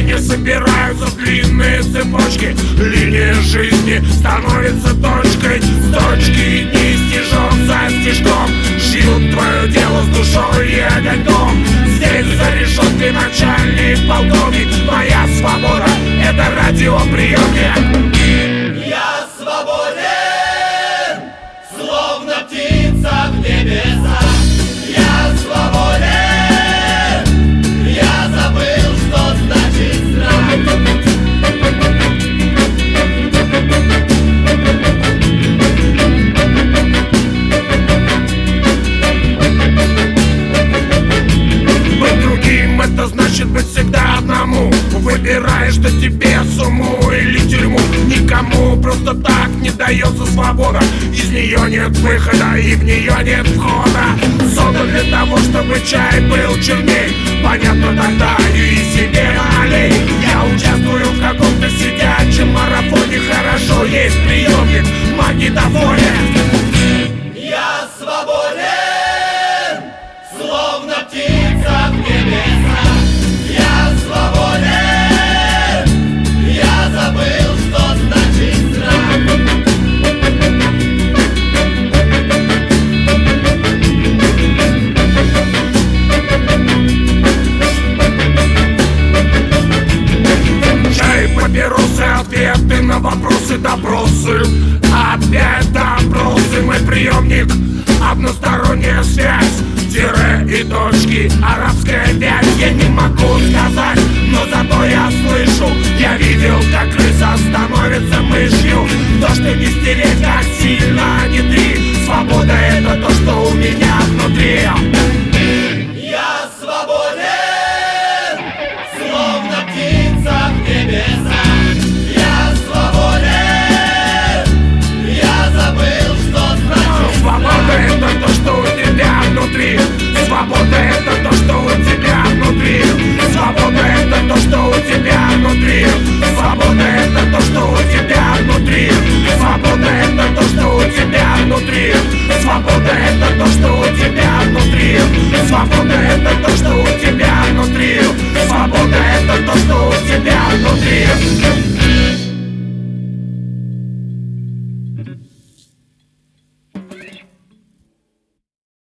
не собираются в длинные цепочки. Линия жизни становится точкой. С точки дни стежок за стежком шьют твое дело с душой и огоньком. Здесь за решеткой начальник, полковник. Моя свобода — это радиоприемник. Я свободен, словно птица в небесах. Я свободен, я забыл, что значит страх. Быть другим — это значит быть всегда одному. Выбираешь, что тебе сумму или тюрьму. Никому просто так не дается свобода. Из нее нет выхода и в нее нет входа. Создан для того, чтобы чай был черней. Понятно тогда и себе налей. Я участвую в каком-то сидячем марафоне. Хорошо, есть приемник, магнитофоне. Я свободен, словно птица в небесах. Я свободен, я забыл, что значит страх. Чай, папиросы, ответы на вопросы, допросы. Опять допросы, мой приемник. Односторонняя связь, тире и точки, арабская вязь. Я не могу сказать